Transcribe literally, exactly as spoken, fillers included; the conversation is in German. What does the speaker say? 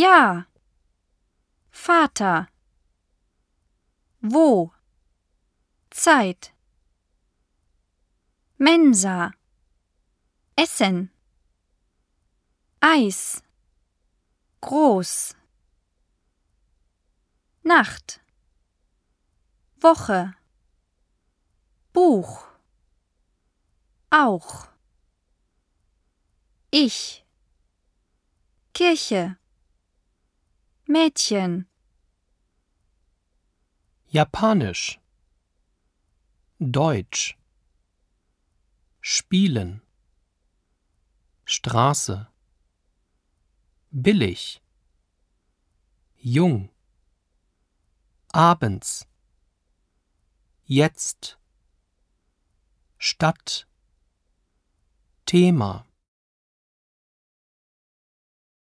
Ja. Vater. Wo? Zeit. Mensa. Essen. Eis. Groß. Nacht. Woche. Buch. Auch. Ich. Kirche. Mädchen. Japanisch. Deutsch. Spielen. Straße. Billig. Jung. Abends. Jetzt. Stadt. Thema.